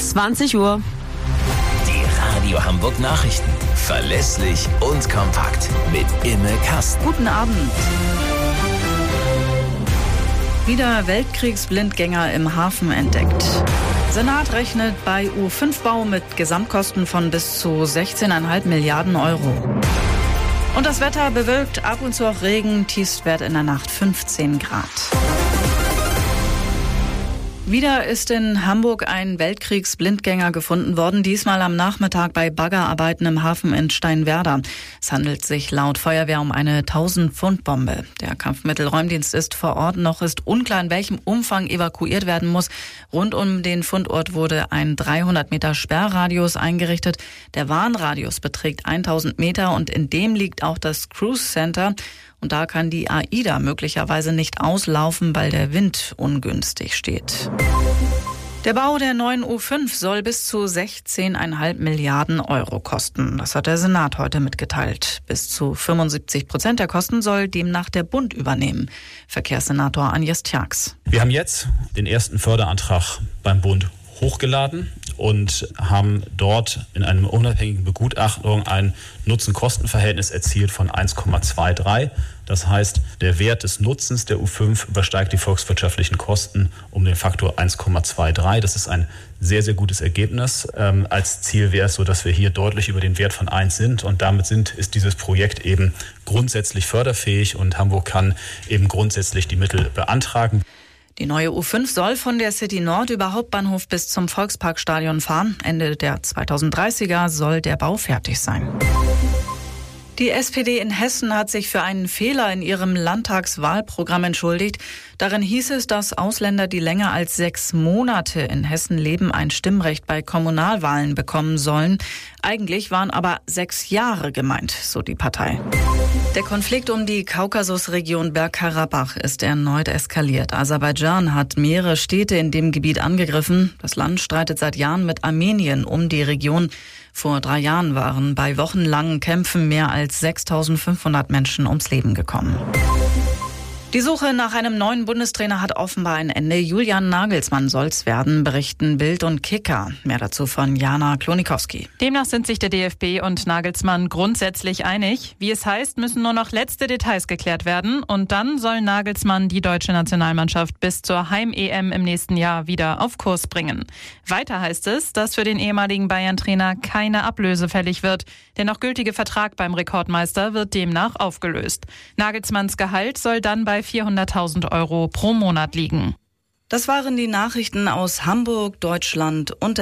20 Uhr. Die Radio Hamburg Nachrichten. Verlässlich und kompakt. Mit Imme Kasten. Guten Abend. Wieder Weltkriegsblindgänger im Hafen entdeckt. Senat rechnet bei U5-Bau mit Gesamtkosten von bis zu 16,5 Milliarden Euro. Und das Wetter bewölkt, ab und zu auch Regen, Tiefstwert in der Nacht 15 Grad. Wieder ist in Hamburg ein Weltkriegsblindgänger gefunden worden, diesmal am Nachmittag bei Baggerarbeiten im Hafen in Steinwerder. Es handelt sich laut Feuerwehr um eine 1000-Pfund-Bombe. Der Kampfmittelräumdienst ist vor Ort, noch ist unklar, in welchem Umfang evakuiert werden muss. Rund um den Fundort wurde ein 300 Meter Sperrradius eingerichtet. Der Warnradius beträgt 1000 Meter und in dem liegt auch das Cruise Center. Und da kann die AIDA möglicherweise nicht auslaufen, weil der Wind ungünstig steht. Der Bau der neuen U5 soll bis zu 16,5 Milliarden Euro kosten. Das hat der Senat heute mitgeteilt. Bis zu 75% der Kosten soll demnach der Bund übernehmen. Verkehrssenator Agnes Tjax. Wir haben jetzt den ersten Förderantrag beim Bund hochgeladen und haben dort in einem unabhängigen Begutachtung ein Nutzen-Kosten-Verhältnis erzielt von 1,23. Das heißt, der Wert des Nutzens der U5 übersteigt die volkswirtschaftlichen Kosten um den Faktor 1,23. Das ist ein sehr, sehr gutes Ergebnis. Als Ziel wäre es so, dass wir hier deutlich über den Wert von 1 sind und damit ist dieses Projekt eben grundsätzlich förderfähig und Hamburg kann eben grundsätzlich die Mittel beantragen. Die neue U5 soll von der City Nord über Hauptbahnhof bis zum Volksparkstadion fahren. Ende der 2030er soll der Bau fertig sein. Die SPD in Hessen hat sich für einen Fehler in ihrem Landtagswahlprogramm entschuldigt. Darin hieß es, dass Ausländer, die länger als 6 Monate in Hessen leben, ein Stimmrecht bei Kommunalwahlen bekommen sollen. Eigentlich waren aber 6 Jahre gemeint, so die Partei. Der Konflikt um die Kaukasusregion Bergkarabach ist erneut eskaliert. Aserbaidschan hat mehrere Städte in dem Gebiet angegriffen. Das Land streitet seit Jahren mit Armenien um die Region. Vor 3 Jahren waren bei wochenlangen Kämpfen mehr als 6.500 Menschen ums Leben gekommen. Die Suche nach einem neuen Bundestrainer hat offenbar ein Ende. Julian Nagelsmann soll's werden, berichten Bild und Kicker. Mehr dazu von Jana Klonikowski. Demnach sind sich der DFB und Nagelsmann grundsätzlich einig. Wie es heißt, müssen nur noch letzte Details geklärt werden. Und dann soll Nagelsmann die deutsche Nationalmannschaft bis zur Heim-EM im nächsten Jahr wieder auf Kurs bringen. Weiter heißt es, dass für den ehemaligen Bayern-Trainer keine Ablöse fällig wird. Der noch gültige Vertrag beim Rekordmeister wird demnach aufgelöst. Nagelsmanns Gehalt soll dann bei 400.000 Euro pro Monat liegen. Das waren die Nachrichten aus Hamburg, Deutschland und